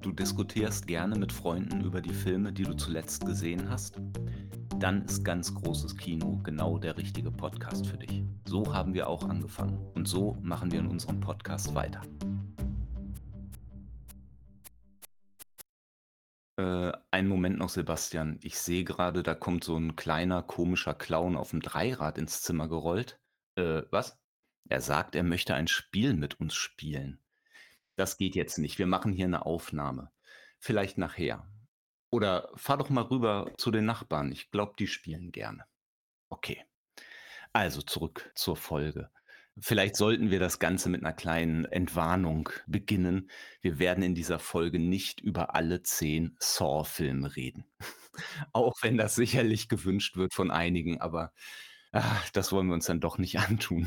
Du diskutierst gerne mit Freunden über die Filme, die du zuletzt gesehen hast? Dann ist ganz großes Kino genau der richtige Podcast für dich. So haben wir auch angefangen und so machen wir in unserem Podcast weiter. Einen Moment noch, Sebastian. Ich sehe gerade, da kommt so ein kleiner komischer Clown auf dem Dreirad ins Zimmer gerollt. Was? Er sagt, er möchte ein Spiel mit uns spielen. Das geht jetzt nicht. Wir machen hier eine Aufnahme. Vielleicht nachher. Oder fahr doch mal rüber zu den Nachbarn. Ich glaube, die spielen gerne. Okay. Also zurück zur Folge. Vielleicht sollten wir das Ganze mit einer kleinen Entwarnung beginnen. Wir werden in dieser Folge nicht über alle 10 Saw-Filme reden. Auch wenn das sicherlich gewünscht wird von einigen, aber, das wollen wir uns dann doch nicht antun.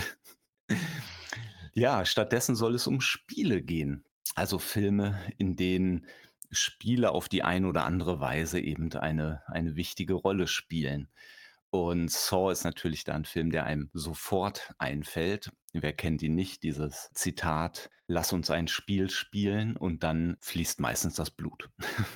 Ja, stattdessen soll es um Spiele gehen. Also Filme, in denen Spiele auf die eine oder andere Weise eben eine wichtige Rolle spielen. Und Saw ist natürlich da 'n Film, der einem sofort einfällt. Wer kennt ihn nicht, dieses Zitat: „Lass uns ein Spiel spielen“, und dann fließt meistens das Blut.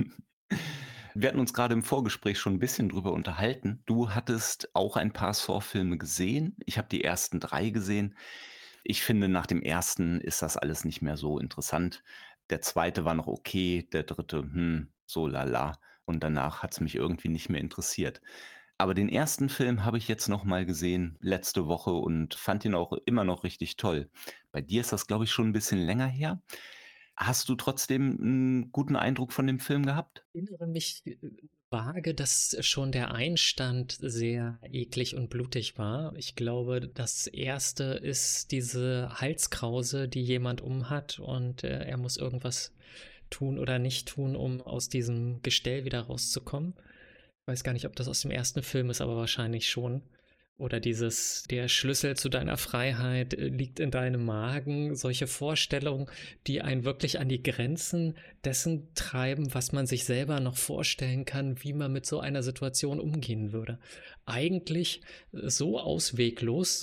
Wir hatten uns grade im Vorgespräch schon 'n bisschen drüber unterhalten. Du hattest auch ein paar Saw-Filme gesehen. Ich habe die ersten 3 gesehen. Ich finde, nach dem ersten ist das alles nicht mehr so interessant. Der zweite war noch okay, der dritte, so lala. Und danach hat's mich irgendwie nicht mehr interessiert. Aber den ersten Film habe ich jetzt noch mal gesehen letzte Woche und fand ihn auch immer noch richtig toll. Bei dir ist das, glaube ich, schon 'n bisschen länger her. Hast du trotzdem 'n guten Eindruck von dem Film gehabt? Erinnere mich vage, dass schon der Einstand sehr eklig und blutig war. Ich glaube, das erste ist diese Halskrause, die jemand umhat und er muss irgendwas tun oder nicht tun, um aus diesem Gestell wieder rauszukommen. Weiß gar nicht, ob das aus dem ersten Film ist, aber wahrscheinlich schon. Oder dieses, der Schlüssel zu deiner Freiheit liegt in deinem Magen. Solche Vorstellungen, die einen wirklich an die Grenzen dessen treiben, was man sich selber noch vorstellen kann, wie man mit so einer Situation umgehen würde. Eigentlich so ausweglos,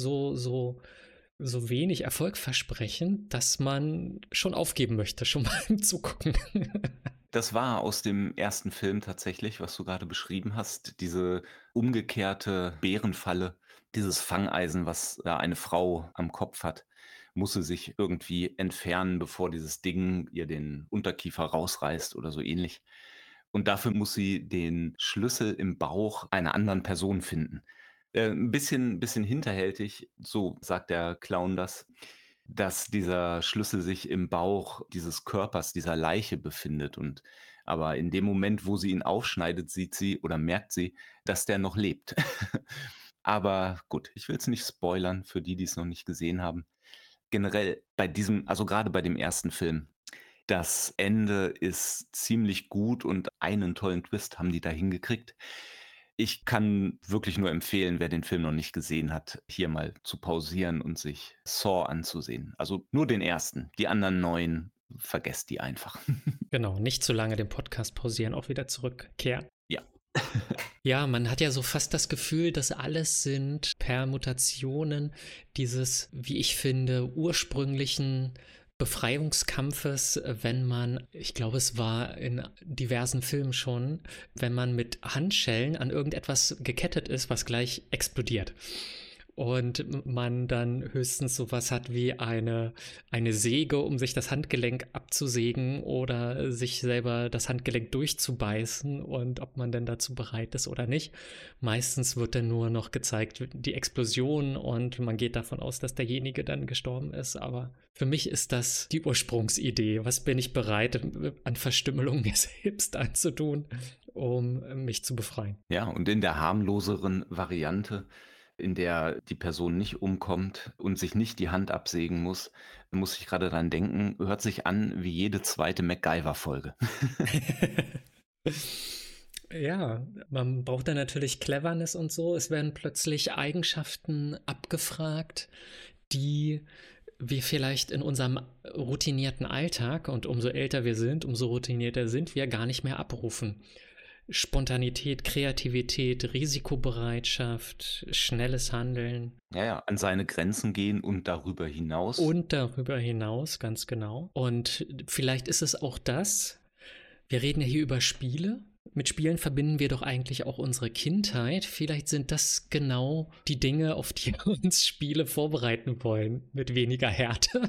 so wenig erfolgversprechend, dass man schon aufgeben möchte, schon mal im Zugucken. Das war aus dem ersten Film tatsächlich, was du gerade beschrieben hast, diese umgekehrte Bärenfalle, dieses Fangeisen, was da eine Frau am Kopf hat, muss sie sich irgendwie entfernen, bevor dieses Ding ihr den Unterkiefer rausreißt oder so ähnlich. Und dafür muss sie den Schlüssel im Bauch einer anderen Person finden. 'N bisschen hinterhältig, so sagt der Clown das, dass dieser Schlüssel sich im Bauch dieses Körpers, dieser Leiche befindet, und aber in dem Moment, wo sie ihn aufschneidet, sieht sie oder merkt sie, dass der noch lebt. Aber gut, ich will's nicht spoilern für die, die's noch nicht gesehen haben. Generell bei diesem, also grade bei dem ersten Film, das Ende ist ziemlich gut und einen tollen Twist haben die da hingekriegt. Ich kann wirklich nur empfehlen, wer den Film noch nicht gesehen hat, hier mal zu pausieren und sich Saw anzusehen. Also nur den ersten. Die anderen 9, vergesst die einfach. Genau, nicht zu lange den Podcast pausieren, auch wieder zurückkehren. Ja. Ja, man hat ja so fast das Gefühl, dass alles sind Permutationen dieses, wie ich finde, ursprünglichen Befreiungskampfes, wenn man, ich glaube, es war in diversen Filmen schon, wenn man mit Handschellen an irgendetwas gekettet ist, was gleich explodiert. Und man dann höchstens sowas hat wie eine Säge, um sich das Handgelenk abzusägen oder sich selber das Handgelenk durchzubeißen, und ob man denn dazu bereit ist oder nicht. Meistens wird dann nur noch gezeigt die Explosion und man geht davon aus, dass derjenige dann gestorben ist. Aber für mich ist das die Ursprungsidee. Was bin ich bereit, an Verstümmelung mir selbst anzutun, um mich zu befreien? Ja, und in der harmloseren Variante, in der die Person nicht umkommt und sich nicht die Hand absägen muss, muss ich grade dran denken, hört sich an wie jede zweite MacGyver-Folge. Ja, man braucht dann natürlich Cleverness und so. Es werden plötzlich Eigenschaften abgefragt, die wir vielleicht in unserem routinierten Alltag, und umso älter wir sind, umso routinierter sind wir, gar nicht mehr abrufen. Spontanität, Kreativität, Risikobereitschaft, schnelles Handeln Ja, ja, an seine Grenzen gehen und darüber hinaus. und darüber hinaus, ganz genau. Und vielleicht ist es auch das, Wir reden ja hier über Spiele. Mit Spielen verbinden wir doch eigentlich auch unsere Kindheit. Vielleicht sind das genau die Dinge, auf die uns Spiele vorbereiten wollen, mit weniger Härte.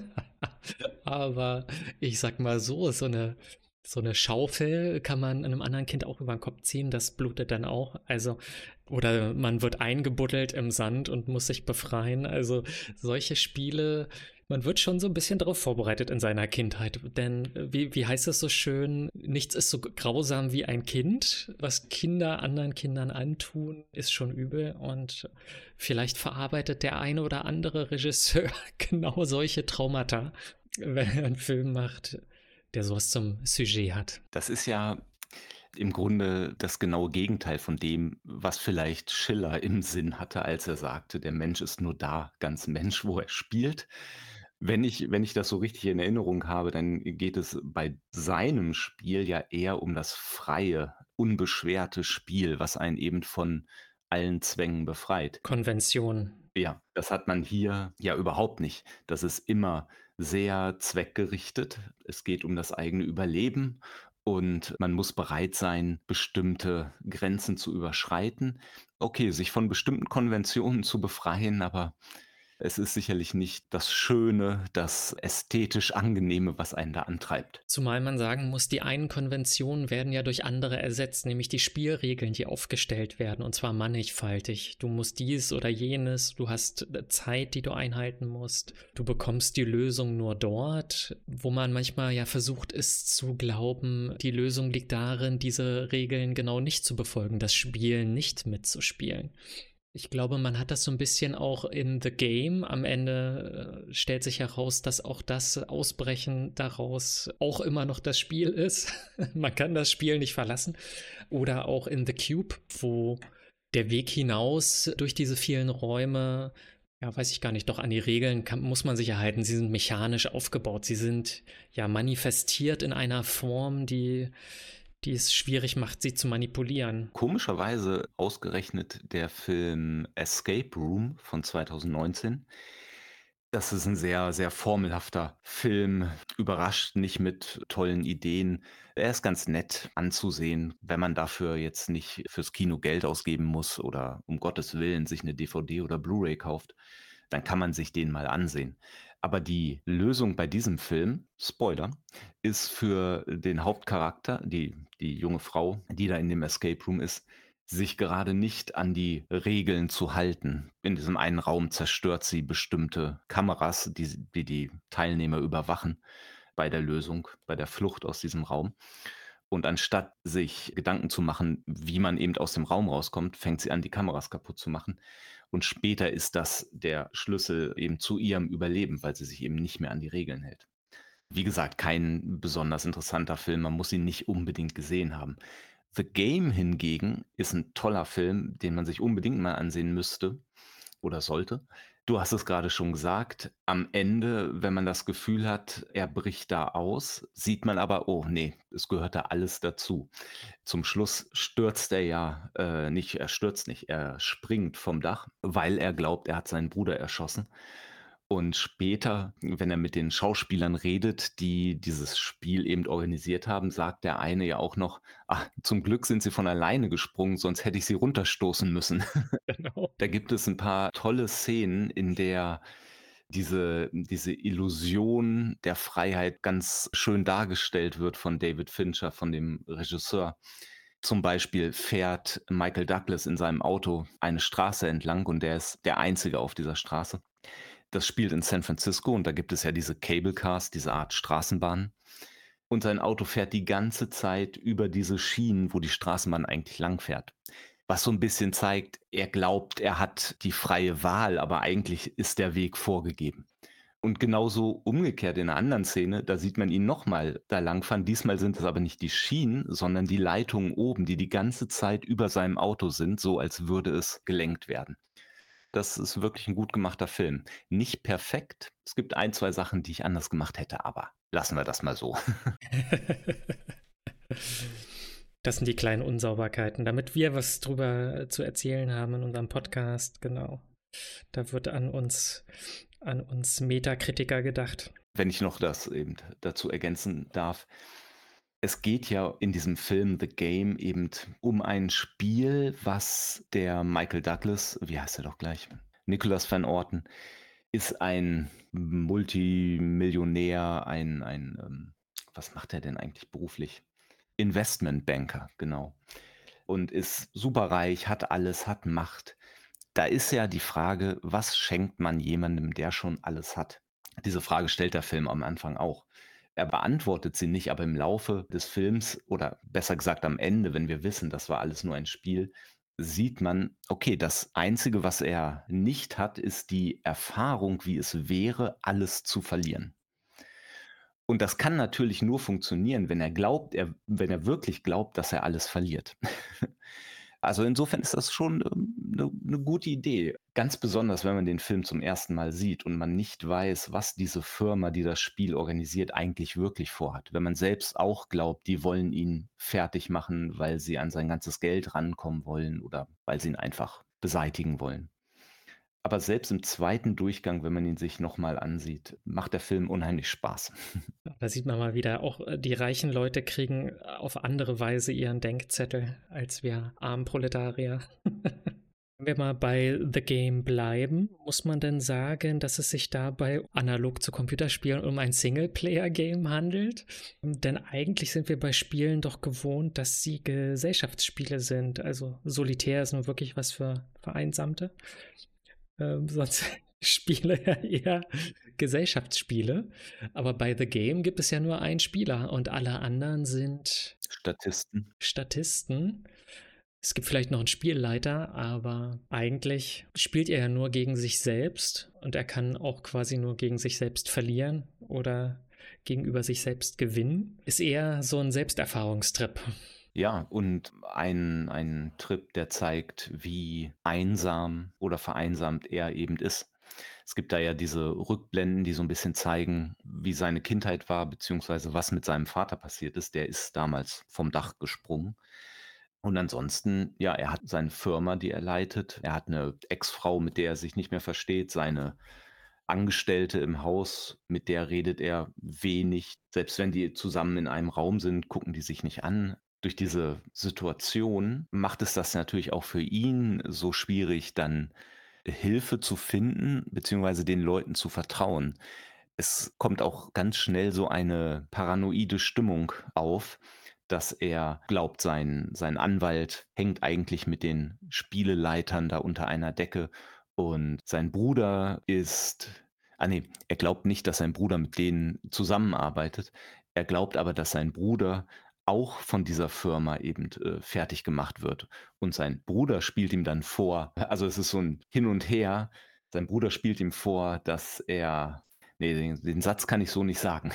Aber ich sag mal so eine Schaufel kann man einem anderen Kind auch über den Kopf ziehen, das blutet dann auch. Also, oder man wird eingebuddelt im Sand und muss sich befreien. Also, solche Spiele, man wird schon so ein bisschen darauf vorbereitet in seiner Kindheit. Denn, wie heißt es so schön, nichts ist so grausam wie ein Kind. Was Kinder anderen Kindern antun, ist schon übel. Und vielleicht verarbeitet der eine oder andere Regisseur genau solche Traumata, wenn er einen Film macht, der sowas zum Sujet hat. Das ist ja im Grunde das genaue Gegenteil von dem, was vielleicht Schiller im Sinn hatte, als er sagte: „Der Mensch ist nur da, ganz Mensch, wo er spielt.“ Wenn ich das so richtig in Erinnerung habe, dann geht es bei seinem Spiel ja eher um das freie, unbeschwerte Spiel, was einen eben von allen Zwängen befreit. Konvention. Ja, das hat man hier ja überhaupt nicht. Das ist immer sehr zweckgerichtet. Es geht um das eigene Überleben und man muss bereit sein, bestimmte Grenzen zu überschreiten. Okay, sich von bestimmten Konventionen zu befreien, aber es ist sicherlich nicht das Schöne, das ästhetisch Angenehme, was einen da antreibt. Zumal man sagen muss, die einen Konventionen werden ja durch andere ersetzt, nämlich die Spielregeln, die aufgestellt werden, und zwar mannigfaltig. Du musst dies oder jenes, du hast Zeit, die du einhalten musst, du bekommst die Lösung nur dort, wo man manchmal ja versucht ist zu glauben, die Lösung liegt darin, diese Regeln genau nicht zu befolgen, das Spiel nicht mitzuspielen. Ich glaube, man hat das so ein bisschen auch in The Game. Am Ende stellt sich heraus, dass auch das Ausbrechen daraus auch immer noch das Spiel ist. Man kann das Spiel nicht verlassen. Oder auch in The Cube, wo der Weg hinaus durch diese vielen Räume, ja, weiß ich gar nicht, doch an die Regeln muss man sich erhalten. Sie sind mechanisch aufgebaut. Sie sind ja manifestiert in einer Form, die es schwierig macht, sie zu manipulieren. Komischerweise ausgerechnet der Film Escape Room von 2019. Das ist ein sehr, sehr formelhafter Film, überrascht nicht mit tollen Ideen. Er ist ganz nett anzusehen, wenn man dafür jetzt nicht fürs Kino Geld ausgeben muss oder um Gottes Willen sich 'ne DVD oder Blu-ray kauft, dann kann man sich den mal ansehen. Aber die Lösung bei diesem Film, Spoiler, ist für den Hauptcharakter, die junge Frau, die da in dem Escape Room ist, sich gerade nicht an die Regeln zu halten. In diesem einen Raum zerstört sie bestimmte Kameras, die Teilnehmer überwachen bei der Lösung, bei der Flucht aus diesem Raum. Und anstatt sich Gedanken zu machen, wie man eben aus dem Raum rauskommt, fängt sie an, die Kameras kaputt zu machen. Und später ist das der Schlüssel eben zu ihrem Überleben, weil sie sich eben nicht mehr an die Regeln hält. Wie gesagt, kein besonders interessanter Film, man muss ihn nicht unbedingt gesehen haben. The Game hingegen ist 'n toller Film, den man sich unbedingt mal ansehen müsste oder sollte. Du hast es grade schon gesagt, am Ende, wenn man das Gefühl hat, er bricht da aus, sieht man aber: „Oh ne, es gehört da alles dazu.“ Zum Schluss stürzt er ja, nicht er stürzt nicht, er springt vom Dach, weil er glaubt, er hat seinen Bruder erschossen. Und später, wenn er mit den Schauspielern redet, die dieses Spiel eben organisiert haben, sagt der eine ja auch noch: „Ach, zum Glück sind sie von alleine gesprungen, sonst hätte ich sie runterstoßen müssen.“ Genau. Da gibt es 'n paar tolle Szenen, in der diese Illusion der Freiheit ganz schön dargestellt wird von David Fincher, von dem Regisseur. Zum Beispiel fährt Michael Douglas in seinem Auto eine Straße entlang und der ist der Einzige auf dieser Straße. Das spielt in San Francisco und da gibt es ja diese Cable Cars, diese Art Straßenbahnen. Und sein Auto fährt die ganze Zeit über diese Schienen, wo die Straßenbahn eigentlich langfährt. Was so 'n bisschen zeigt, er glaubt, er hat die freie Wahl, aber eigentlich ist der Weg vorgegeben. Und genauso umgekehrt in 'ner anderen Szene, da sieht man ihn noch mal da langfahren. Diesmal sind es aber nicht die Schienen, sondern die Leitungen oben, die die ganze Zeit über seinem Auto sind, so als würde es gelenkt werden. Das ist wirklich 'n gut gemachter Film. Nicht perfekt. Es gibt ein, 2 Sachen, die ich anders gemacht hätte, aber lassen wir das mal so. Das sind die kleinen Unsauberkeiten, damit wir was drüber zu erzählen haben in unserem Podcast, genau. Da wird an uns Metakritiker gedacht. Wenn ich noch das eben dazu ergänzen darf. Es geht ja in diesem Film The Game eben um ein Spiel, was der Michael Douglas, wie heißt er doch gleich? Nicholas Van Orton ist ein Multimillionär, was macht er denn eigentlich beruflich? Investmentbanker, genau. Und ist superreich, hat alles, hat Macht. Da ist ja die Frage, was schenkt man jemandem, der schon alles hat? Diese Frage stellt der Film am Anfang auch. Er beantwortet sie nicht, aber im Laufe des Films oder besser gesagt am Ende, wenn wir wissen, das war alles nur ein Spiel, sieht man, okay, das Einzige, was er nicht hat, ist die Erfahrung, wie es wäre, alles zu verlieren. Und das kann natürlich nur funktionieren, wenn er wirklich glaubt, dass er alles verliert. Also, insofern ist das schon, 'ne gute Idee. Ganz besonders, wenn man den Film zum ersten Mal sieht und man nicht weiß, was diese Firma, die das Spiel organisiert, eigentlich wirklich vorhat. Wenn man selbst auch glaubt, die wollen ihn fertig machen, weil sie an sein ganzes Geld rankommen wollen oder weil sie ihn einfach beseitigen wollen. Aber selbst im zweiten Durchgang, wenn man ihn sich noch mal ansieht, macht der Film unheimlich Spaß. Da sieht man mal wieder, auch die reichen Leute kriegen auf andere Weise ihren Denkzettel als wir armen Proletarier. Wenn wir mal bei The Game bleiben, muss man denn sagen, dass es sich dabei analog zu Computerspielen um ein Singleplayer-Game handelt? Denn eigentlich sind wir bei Spielen doch gewohnt, dass sie Gesellschaftsspiele sind. Also Solitär ist nun wirklich was für Vereinsamte. Sonst Spiele ja eher Gesellschaftsspiele. Aber bei The Game gibt es ja nur einen Spieler und alle anderen sind Statisten. Statisten. Es gibt vielleicht noch einen Spielleiter, aber eigentlich spielt er ja nur gegen sich selbst und er kann auch quasi nur gegen sich selbst verlieren oder gegenüber sich selbst gewinnen. Ist eher so ein Selbsterfahrungstrip. Ja, und ein Trip, der zeigt, wie einsam oder vereinsamt er eben ist. Es gibt da ja diese Rückblenden, die so 'n bisschen zeigen, wie seine Kindheit war, beziehungsweise was mit seinem Vater passiert ist. Der ist damals vom Dach gesprungen. Und ansonsten, ja, er hat seine Firma, die er leitet. Er hat 'ne Ex-Frau, mit der er sich nicht mehr versteht, seine Angestellte im Haus, mit der redet er wenig. Selbst wenn die zusammen in einem Raum sind, gucken die sich nicht an. Durch diese Situation macht es das natürlich auch für ihn so schwierig, dann Hilfe zu finden, beziehungsweise den Leuten zu vertrauen. Es kommt auch ganz schnell so eine paranoide Stimmung auf, dass er glaubt, sein Anwalt hängt eigentlich mit den Spieleleitern da unter einer Decke und sein Bruder ist ne, er glaubt nicht, dass sein Bruder mit denen zusammenarbeitet. Er glaubt aber, dass sein Bruder auch von dieser Firma eben, fertig gemacht wird. Und sein Bruder spielt ihm dann vor, also, es ist so 'n Hin und Her. Sein Bruder spielt ihm vor, dass er, ne, den Satz kann ich so nicht sagen.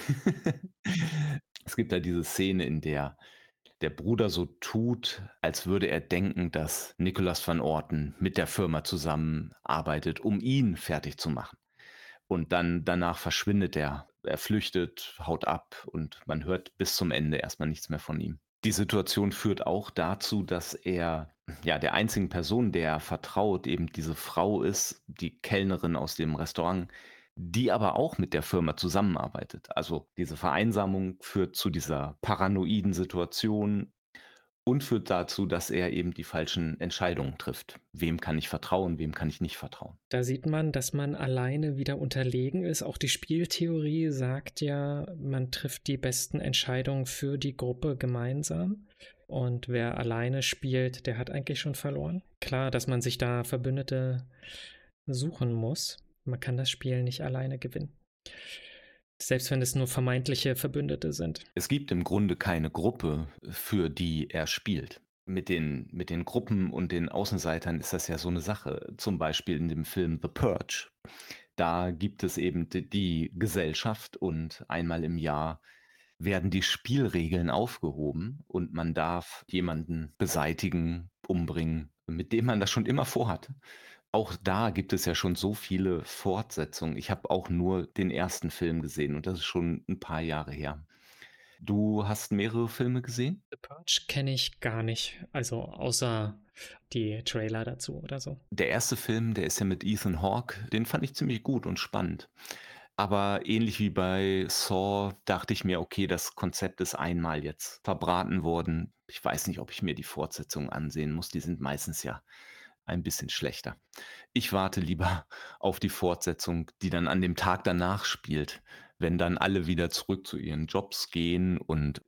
Es gibt da diese Szene, in der der Bruder so tut, als würde er denken, dass Nicholas van Orton mit der Firma zusammenarbeitet, um ihn fertig zu machen. Und dann danach verschwindet er. Er flüchtet, haut ab und man hört bis zum Ende erst mal nichts mehr von ihm. Die Situation führt auch dazu, dass er, ja, der einzigen Person, der er vertraut, eben diese Frau ist, die Kellnerin aus dem Restaurant, die aber auch mit der Firma zusammenarbeitet. Also, diese Vereinsamung führt zu dieser paranoiden Situation und führt dazu, dass er eben die falschen Entscheidungen trifft. Wem kann ich vertrauen, wem kann ich nicht vertrauen? Da sieht man, dass man alleine wieder unterlegen ist. Auch die Spieltheorie sagt ja, man trifft die besten Entscheidungen für die Gruppe gemeinsam. Und wer alleine spielt, der hat eigentlich schon verloren. Klar, dass man sich da Verbündete suchen muss. Man kann das Spiel nicht alleine gewinnen. Selbst wenn es nur vermeintliche Verbündete sind. Es gibt im Grunde keine Gruppe, für die er spielt. Mit den Gruppen und den Außenseitern ist das ja so 'ne Sache. Zum Beispiel in dem Film „The Purge“. Da gibt es eben die Gesellschaft und einmal im Jahr werden die Spielregeln aufgehoben und man darf jemanden beseitigen, umbringen, mit dem man das schon immer vorhatte. Auch da gibt es ja schon so viele Fortsetzungen. Ich habe auch nur den ersten Film gesehen und das ist schon 'n paar Jahre her. Du hast mehrere Filme gesehen? The Purge kenne ich gar nicht. Also außer die Trailer dazu oder so. Der erste Film, der ist ja mit Ethan Hawke, den fand ich ziemlich gut und spannend. Aber ähnlich wie bei Saw dachte ich mir: „Okay, das Konzept ist einmal jetzt verbraten worden. Ich weiß nicht, ob ich mir die Fortsetzungen ansehen muss. Die sind meistens ja ein bisschen schlechter.“ Ich warte lieber auf die Fortsetzung, die dann an dem Tag danach spielt, wenn dann alle wieder zurück zu ihren Jobs gehen und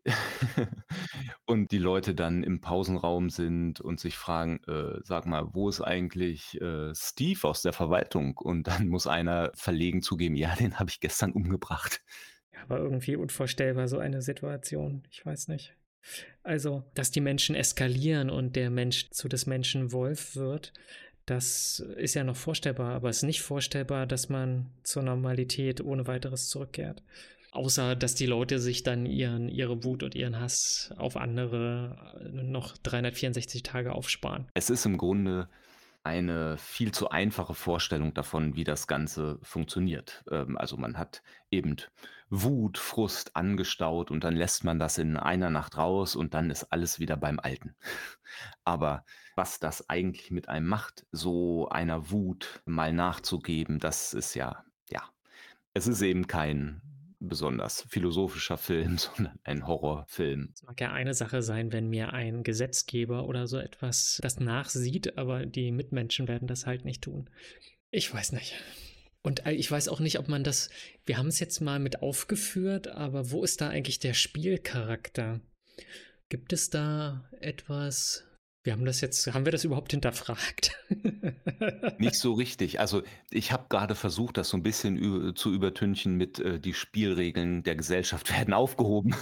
und die Leute dann im Pausenraum sind und sich fragen: „Sag mal, wo ist eigentlich, Steve aus der Verwaltung?“ Und dann muss einer verlegen zugeben: „Ja, den habe ich gestern umgebracht.“ Ja, aber irgendwie unvorstellbar, so eine Situation. Ich weiß nicht. Also, dass die Menschen eskalieren und der Mensch zu des Menschen Wolf wird, das ist ja noch vorstellbar, aber es ist nicht vorstellbar, dass man zur Normalität ohne weiteres zurückkehrt. Außer, dass die Leute sich dann ihre Wut und ihren Hass auf andere noch 364 Tage aufsparen. Es ist im Grunde eine viel zu einfache Vorstellung davon, wie das Ganze funktioniert. Also, man hat eben Wut, Frust angestaut und dann lässt man das in einer Nacht raus und dann ist alles wieder beim Alten. Aber was das eigentlich mit einem macht, so einer Wut mal nachzugeben, das ist ja, es ist eben kein besonders philosophischer Film, sondern ein Horrorfilm. Es mag ja eine Sache sein, wenn mir ein Gesetzgeber oder so etwas das nachsieht, aber die Mitmenschen werden das halt nicht tun. Ich weiß nicht. Und ich weiß auch nicht, ob man das, wir haben es jetzt mal mit aufgeführt, aber wo ist da eigentlich der Spielcharakter? Gibt es da etwas? Haben wir das überhaupt hinterfragt? Nicht so richtig. Also, ich habe gerade versucht, das so 'n bisschen zu übertünchen mit, die Spielregeln der Gesellschaft werden aufgehoben.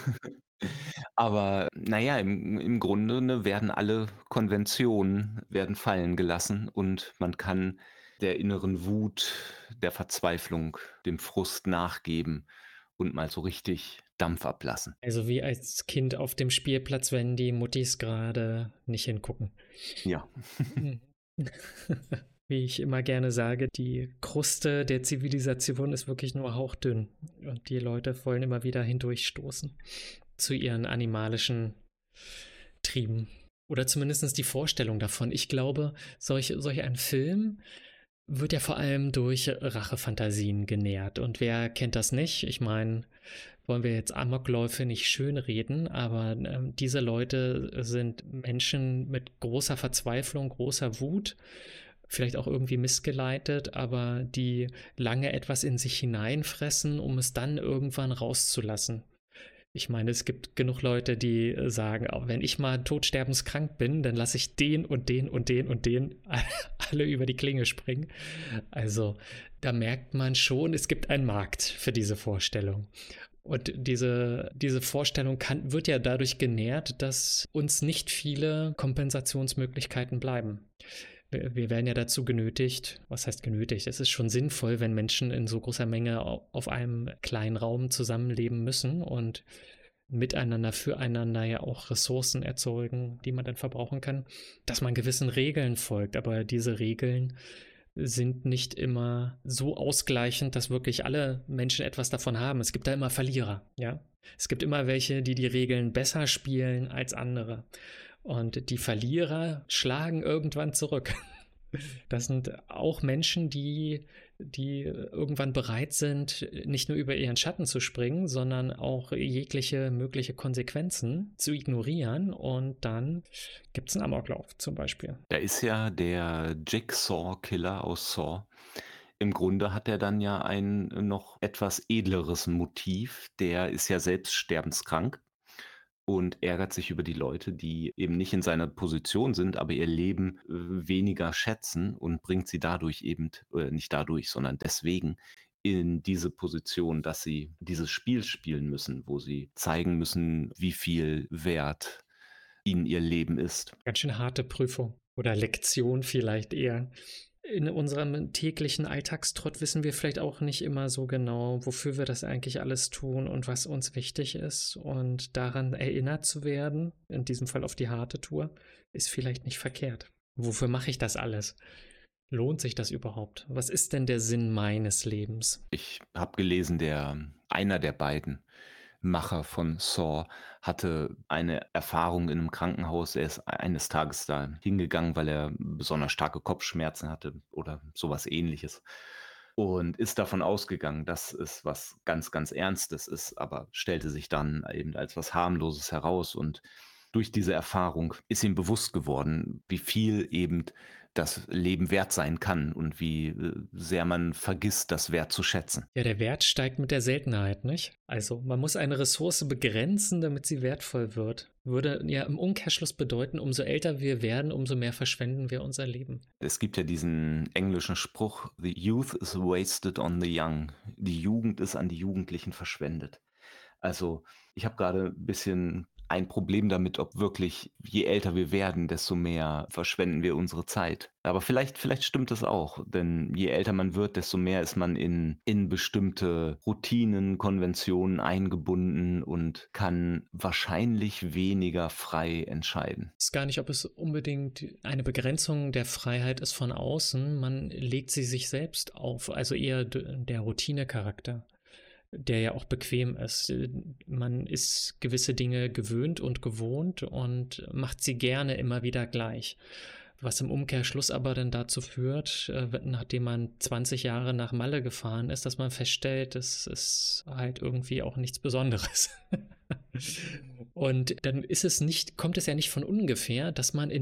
Aber na ja, im Grunde, ne, werden alle Konventionen werden fallen gelassen und man kann der inneren Wut, der Verzweiflung, dem Frust nachgeben und mal so richtig Dampf ablassen. Also wie als Kind auf dem Spielplatz, wenn die Muttis gerade nicht hingucken. Ja. Mhm. Wie ich immer gerne sage, die Kruste der Zivilisation ist wirklich nur hauchdünn. Und die Leute wollen immer wieder hindurchstoßen zu ihren animalischen Trieben. Oder zumindest die Vorstellung davon. Ich glaube, solch ein Film wird ja vor allem durch Rachefantasien genährt. Und wer kennt das nicht? Ich meine, wollen wir jetzt Amokläufe nicht schönreden, aber diese Leute sind Menschen mit großer Verzweiflung, großer Wut, vielleicht auch irgendwie missgeleitet, aber die lange etwas in sich hineinfressen, um es dann irgendwann rauszulassen. Ich meine, es gibt genug Leute, die sagen, auch wenn ich mal todsterbenskrank bin, dann lasse ich den und den und den und den alle über die Klinge springen. Also da merkt man schon, es gibt einen Markt für diese Vorstellung. Und diese Vorstellung wird ja dadurch genährt, dass uns nicht viele Kompensationsmöglichkeiten bleiben. Wir werden ja dazu genötigt, was heißt genötigt? Es ist schon sinnvoll, wenn Menschen in so großer Menge auf einem kleinen Raum zusammenleben müssen und miteinander, füreinander ja auch Ressourcen erzeugen, die man dann verbrauchen kann, dass man gewissen Regeln folgt. Aber diese Regeln sind nicht immer so ausgleichend, dass wirklich alle Menschen etwas davon haben. Es gibt da immer Verlierer, ja. Es gibt immer welche, die die Regeln besser spielen als andere. Und die Verlierer schlagen irgendwann zurück. Das sind auch Menschen, die irgendwann bereit sind, nicht nur über ihren Schatten zu springen, sondern auch jegliche mögliche Konsequenzen zu ignorieren. Und dann gibt es einen Amoklauf zum Beispiel. Da ist ja der Jigsaw-Killer aus Saw, im Grunde hat er dann ja ein noch etwas edleres Motiv. Der ist ja selbst sterbenskrank und ärgert sich über die Leute, die eben nicht in seiner Position sind, aber ihr Leben, weniger schätzen und bringt sie dadurch eben nicht dadurch, sondern deswegen in diese Position, dass sie dieses Spiel spielen müssen, wo sie zeigen müssen, wie viel wert ihnen ihr Leben ist. Ganz schön harte Prüfung oder Lektion vielleicht eher. In unserem täglichen Alltagstrott wissen wir vielleicht auch nicht immer so genau, wofür wir das eigentlich alles tun und was uns wichtig ist. Und daran erinnert zu werden, in diesem Fall auf die harte Tour, ist vielleicht nicht verkehrt. Wofür mache ich das alles? Lohnt sich das überhaupt? Was ist denn der Sinn meines Lebens? Ich habe gelesen, einer der beiden Macher von Saw hatte eine Erfahrung in einem Krankenhaus. Er ist eines Tages da hingegangen, weil er besonders starke Kopfschmerzen hatte oder sowas Ähnliches. und ist davon ausgegangen, dass es was ganz, ganz Ernstes ist, aber stellte sich dann eben als was Harmloses heraus. Und durch diese Erfahrung ist ihm bewusst geworden, wie viel eben das Leben wert sein kann und wie sehr man vergisst, das wert zu schätzen. Ja, der Wert steigt mit der Seltenheit, nicht? Also man muss eine Ressource begrenzen, damit sie wertvoll wird. Würde ja im Umkehrschluss bedeuten, umso älter wir werden, umso mehr verschwenden wir unser Leben. Es gibt ja diesen englischen Spruch: „The youth is wasted on the young." Die Jugend ist an die Jugendlichen verschwendet. Also, ich habe gerade ein bisschen ein Problem damit, ob wirklich je älter wir werden, desto mehr verschwenden wir unsere Zeit. Aber vielleicht stimmt es auch, denn je älter man wird, desto mehr ist man in bestimmte Routinen, Konventionen eingebunden und kann wahrscheinlich weniger frei entscheiden. Ich weiß gar nicht, ob es unbedingt eine Begrenzung der Freiheit ist von außen. Man legt sie sich selbst auf, also eher der Routinecharakter, der ja auch bequem ist. Man ist gewisse Dinge gewöhnt und gewohnt und macht sie gerne immer wieder gleich. Was im Umkehrschluss aber dann dazu führt, nachdem man 20 Jahre nach Malle gefahren ist, dass man feststellt, das ist halt irgendwie auch nichts Besonderes. Und dann kommt es ja nicht von ungefähr, dass man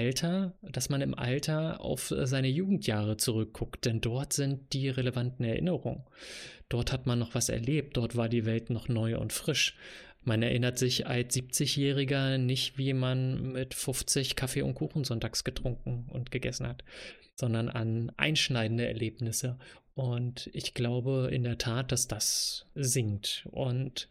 im Alter auf seine Jugendjahre zurückguckt, denn dort sind die relevanten Erinnerungen. Dort hat man noch was erlebt, dort war die Welt noch neu und frisch. Man erinnert sich als 70-Jähriger nicht, wie man mit 50 Kaffee und Kuchen sonntags getrunken und gegessen hat, sondern an einschneidende Erlebnisse. Und ich glaube in der Tat, dass das sinkt. Und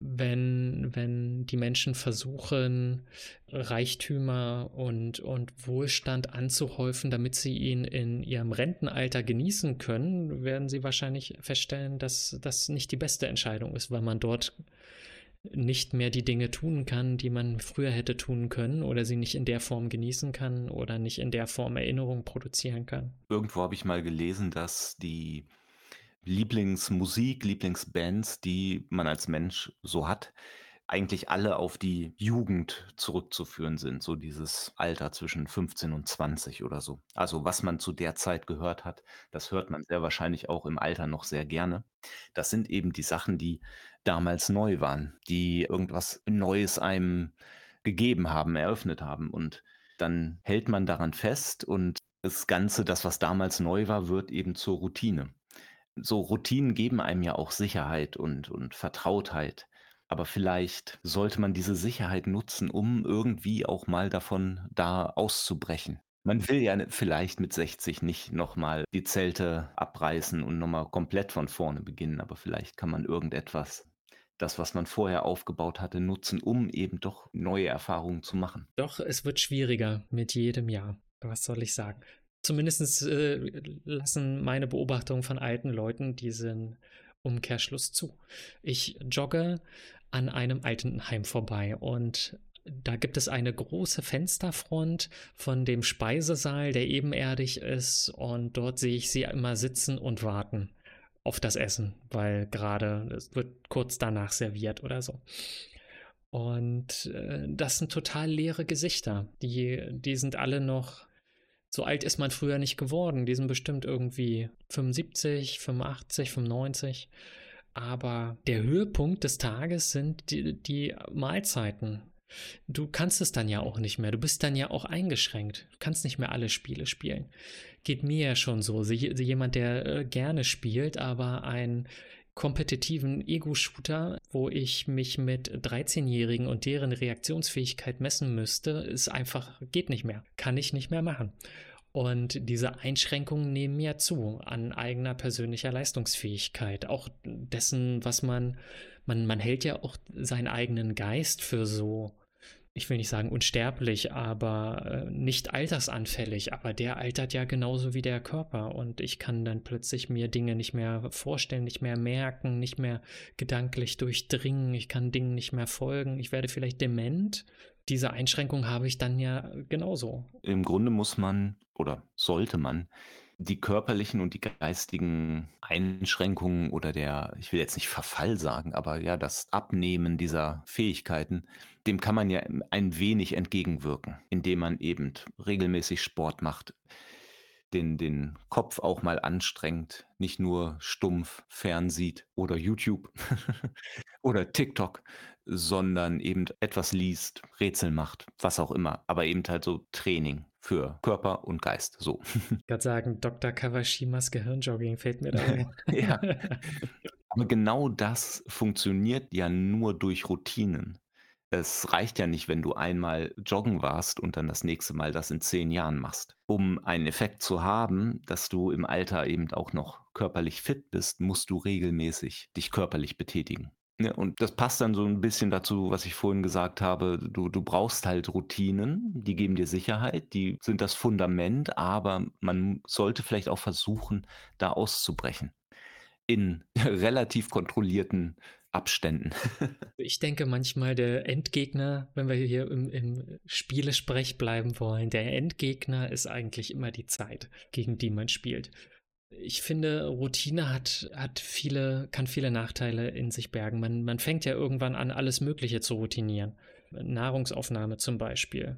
wenn die Menschen versuchen, Reichtümer und Wohlstand anzuhäufen, damit sie ihn in ihrem Rentenalter genießen können, werden sie wahrscheinlich feststellen, dass das nicht die beste Entscheidung ist, weil man dort nicht mehr die Dinge tun kann, die man früher hätte tun können oder sie nicht in der Form genießen kann oder nicht in der Form Erinnerung produzieren kann. Irgendwo habe ich mal gelesen, dass die Lieblingsmusik, Lieblingsbands, die man als Mensch so hat, eigentlich alle auf die Jugend zurückzuführen sind, so dieses Alter zwischen 15 und 20 oder so. Also, was man zu der Zeit gehört hat, das hört man sehr wahrscheinlich auch im Alter noch sehr gerne. Das sind eben die Sachen, die damals neu waren, die irgendwas Neues einem gegeben haben, eröffnet haben, und dann hält man daran fest und das Ganze, das, was damals neu war, wird eben zur Routine. So Routinen geben einem ja auch Sicherheit und Vertrautheit. Aber vielleicht sollte man diese Sicherheit nutzen, um irgendwie auch mal davon da auszubrechen. Man will ja vielleicht mit 60 nicht noch mal die Zelte abreißen und noch mal komplett von vorne beginnen, aber vielleicht kann man irgendetwas, das, was man vorher aufgebaut hatte, nutzen, um eben doch neue Erfahrungen zu machen. Doch es wird schwieriger mit jedem Jahr. Was soll ich sagen? Zumindest lassen meine Beobachtungen von alten Leuten diesen Umkehrschluss zu. Ich jogge an einem Altenheim vorbei und da gibt es eine große Fensterfront von dem Speisesaal, der ebenerdig ist, und dort sehe ich sie immer sitzen und warten auf das Essen, weil gerade es wird kurz danach serviert oder so. Und das sind total leere Gesichter. Die sind alle noch, so alt ist man früher nicht geworden. Die sind bestimmt irgendwie 75, 85, 95. Aber der Höhepunkt des Tages sind die Mahlzeiten. Du kannst es dann ja auch nicht mehr. Du bist dann ja auch eingeschränkt. Du kannst nicht mehr alle Spiele spielen. Geht mir ja schon so. Jemand, der gerne spielt, aber ein kompetitiven Ego-Shooter, wo ich mich mit 13-Jährigen und deren Reaktionsfähigkeit messen müsste, ist einfach, geht nicht mehr. Kann ich nicht mehr machen. Und diese Einschränkungen nehmen ja zu an eigener persönlicher Leistungsfähigkeit. Auch dessen, man hält ja auch seinen eigenen Geist für so, ich will nicht sagen unsterblich, aber nicht altersanfällig, aber der altert ja genauso wie der Körper, und ich kann dann plötzlich mir Dinge nicht mehr vorstellen, nicht mehr merken, nicht mehr gedanklich durchdringen, ich kann Dingen nicht mehr folgen, ich werde vielleicht dement. Diese Einschränkung habe ich dann ja genauso. Im Grunde muss man oder sollte man die körperlichen und die geistigen Einschränkungen oder ich will jetzt nicht Verfall sagen, aber ja, das Abnehmen dieser Fähigkeiten, dem kann man ja ein wenig entgegenwirken, indem man eben regelmäßig Sport macht, den Kopf auch mal anstrengt, nicht nur stumpf fernsieht oder YouTube oder TikTok, sondern eben etwas liest, Rätsel macht, was auch immer, aber eben halt so Training für Körper und Geist, so. Ich kann sagen, Dr. Kawashimas Gehirnjogging fällt mir da ein. Ja. Aber genau das funktioniert ja nur durch Routinen. Es reicht ja nicht, wenn du einmal joggen warst und dann das nächste Mal das in 10 Jahren machst. Um einen Effekt zu haben, dass du im Alter eben auch noch körperlich fit bist, musst du regelmäßig dich körperlich betätigen. Ne, und das passt dann so ein bisschen dazu, was ich vorhin gesagt habe. Du brauchst halt Routinen, die geben dir Sicherheit, die sind das Fundament, aber man sollte vielleicht auch versuchen, da auszubrechen in relativ kontrollierten Abständen. Ich denke manchmal, der Endgegner, wenn wir hier im Spielesprech bleiben wollen, der Endgegner ist eigentlich immer die Zeit, gegen die man spielt. Ich finde, Routine kann viele Nachteile in sich bergen. Man fängt ja irgendwann an, alles Mögliche zu routinieren. Nahrungsaufnahme zum Beispiel.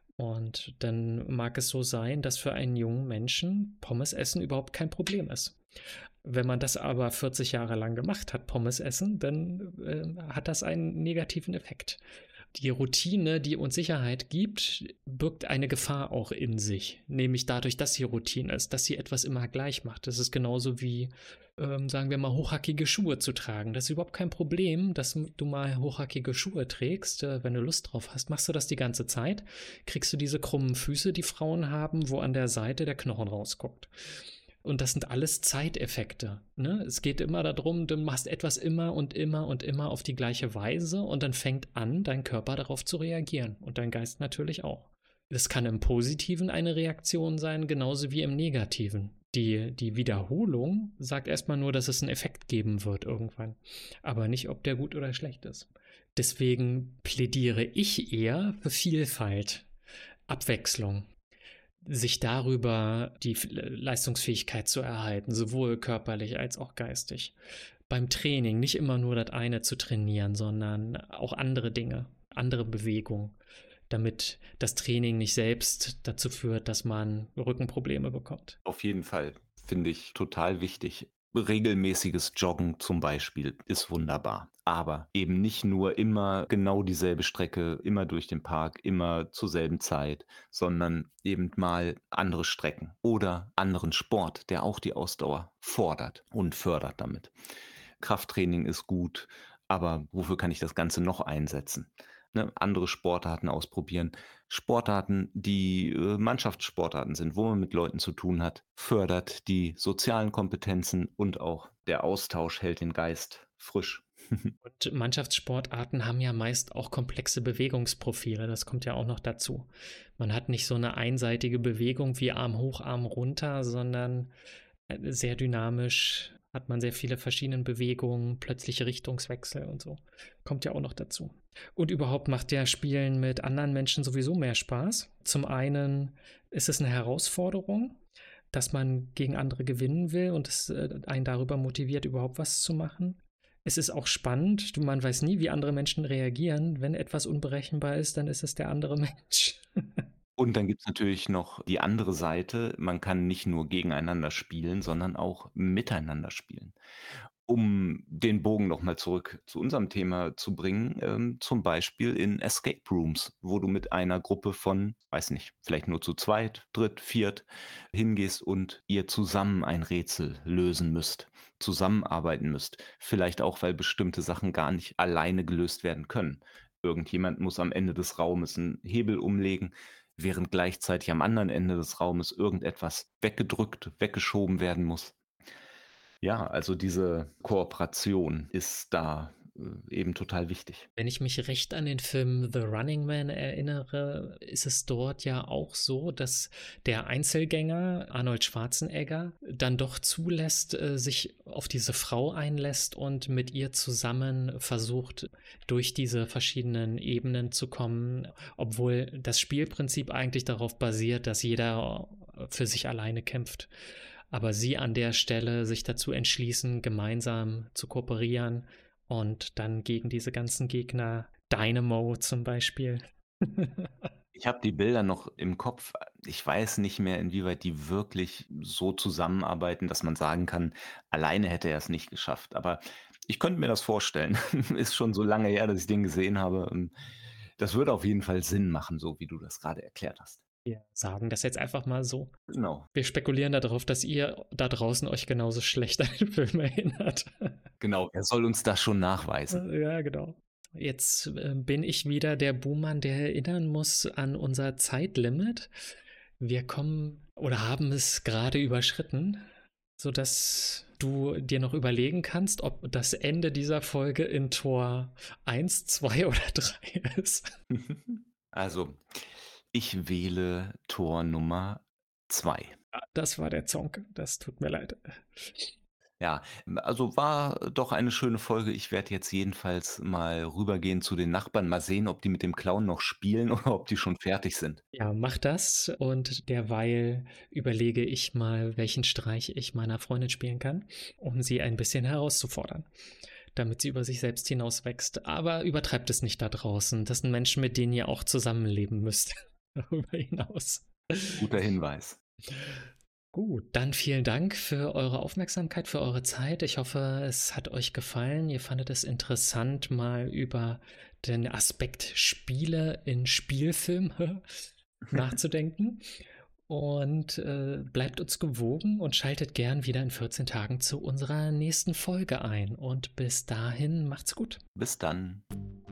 Und dann mag es so sein, dass für einen jungen Menschen Pommes essen überhaupt kein Problem ist. Wenn man das aber 40 Jahre lang gemacht hat, Pommes essen, dann hat das einen negativen Effekt. Die Routine, die uns Sicherheit gibt, birgt eine Gefahr auch in sich. Nämlich dadurch, dass sie Routine ist, dass sie etwas immer gleich macht. Das ist genauso wie, sagen wir mal, hochhackige Schuhe zu tragen. Das ist überhaupt kein Problem, dass du mal hochhackige Schuhe trägst. Wenn du Lust drauf hast, machst du das die ganze Zeit. Kriegst du diese krummen Füße, die Frauen haben, wo an der Seite der Knochen rausguckt. Und das sind alles Zeiteffekte. Ne? Es geht immer darum, du machst etwas immer und immer und immer auf die gleiche Weise und dann fängt an, dein Körper darauf zu reagieren und dein Geist natürlich auch. Das kann im Positiven eine Reaktion sein, genauso wie im Negativen. Die Wiederholung sagt erstmal nur, dass es einen Effekt geben wird irgendwann, aber nicht, ob der gut oder schlecht ist. Deswegen plädiere ich eher für Vielfalt, Abwechslung, sich darüber die Leistungsfähigkeit zu erhalten, sowohl körperlich als auch geistig. Beim Training nicht immer nur das eine zu trainieren, sondern auch andere Dinge, andere Bewegungen, damit das Training nicht selbst dazu führt, dass man Rückenprobleme bekommt. Auf jeden Fall, finde ich total wichtig. Regelmäßiges Joggen zum Beispiel ist wunderbar, aber eben nicht nur immer genau dieselbe Strecke, immer durch den Park, immer zur selben Zeit, sondern eben mal andere Strecken oder anderen Sport, der auch die Ausdauer fordert und fördert damit. Krafttraining ist gut, aber wofür kann ich das Ganze noch einsetzen? Ne, andere Sportarten ausprobieren. Sportarten, die Mannschaftssportarten sind, wo man mit Leuten zu tun hat, fördert die sozialen Kompetenzen und auch der Austausch hält den Geist frisch. Und Mannschaftssportarten haben ja meist auch komplexe Bewegungsprofile. Das kommt ja auch noch dazu. Man hat nicht so eine einseitige Bewegung wie Arm hoch, Arm runter, sondern sehr dynamisch hat man sehr viele verschiedene Bewegungen, plötzliche Richtungswechsel und so. Kommt ja auch noch dazu. Und überhaupt macht ja Spielen mit anderen Menschen sowieso mehr Spaß. Zum einen ist es eine Herausforderung, dass man gegen andere gewinnen will und es einen darüber motiviert, überhaupt was zu machen. Es ist auch spannend, man weiß nie, wie andere Menschen reagieren. Wenn etwas unberechenbar ist, dann ist es der andere Mensch. Und dann gibt's natürlich noch die andere Seite. Man kann nicht nur gegeneinander spielen, sondern auch miteinander spielen. Um den Bogen noch mal zurück zu unserem Thema zu bringen, zum Beispiel in Escape Rooms, wo du mit einer Gruppe von, weiß nicht, vielleicht nur zu zweit, dritt, viert hingehst und ihr zusammen ein Rätsel lösen müsst, zusammenarbeiten müsst. Vielleicht auch, weil bestimmte Sachen gar nicht alleine gelöst werden können. Irgendjemand muss am Ende des Raumes 'n Hebel umlegen, während gleichzeitig am anderen Ende des Raumes irgendetwas weggedrückt, weggeschoben werden muss. Ja, also diese Kooperation ist da, eben total wichtig. Wenn ich mich recht an den Film The Running Man erinnere, ist es dort ja auch so, dass der Einzelgänger Arnold Schwarzenegger dann doch zulässt, sich auf diese Frau einlässt und mit ihr zusammen versucht, durch diese verschiedenen Ebenen zu kommen, obwohl das Spielprinzip eigentlich darauf basiert, dass jeder für sich alleine kämpft. Aber sie an der Stelle sich dazu entschließen, gemeinsam zu kooperieren und dann gegen diese ganzen Gegner, Dynamo zum Beispiel. Ich habe die Bilder noch im Kopf. Ich weiß nicht mehr, inwieweit die wirklich so zusammenarbeiten, dass man sagen kann, alleine hätte er es nicht geschafft. Aber ich könnte mir das vorstellen. Ist schon so lange her, dass ich den gesehen habe. Das würde auf jeden Fall Sinn machen, so wie du das gerade erklärt hast. Wir sagen das jetzt einfach mal so. Genau, Wir spekulieren darauf, dass ihr da draußen euch genauso schlecht an den Film erinnert. genau. Er soll uns das schon nachweisen. Ja, genau. Jetzt bin ich wieder der Buhmann, der erinnern muss an unser Zeitlimit. Wir kommen oder haben es gerade überschritten, sodass du dir noch überlegen kannst, ob das Ende dieser Folge in Tor 1, 2 oder 3 ist. Also, ich wähle Tor Nummer 2. Das war der Zonk. Das tut mir leid. Ja, also war doch eine schöne Folge. Ich werde jetzt jedenfalls mal rübergehen zu den Nachbarn, mal sehen, ob die mit dem Clown noch spielen oder ob die schon fertig sind. Ja, mach das und derweil überlege ich mal, welchen Streich ich meiner Freundin spielen kann, um sie ein bisschen herauszufordern, damit sie über sich selbst hinauswächst. Aber übertreibt es nicht da draußen. Das sind Menschen, mit denen ihr auch zusammenleben müsst. Darüber hinaus. Guter Hinweis. Gut, dann vielen Dank für eure Aufmerksamkeit, für eure Zeit. Ich hoffe, es hat euch gefallen. Ihr fandet es interessant, mal über den Aspekt Spiele in Spielfilm nachzudenken. Und bleibt uns gewogen und schaltet gern wieder in 14 Tagen zu unserer nächsten Folge ein. Und bis dahin macht's gut. Bis dann.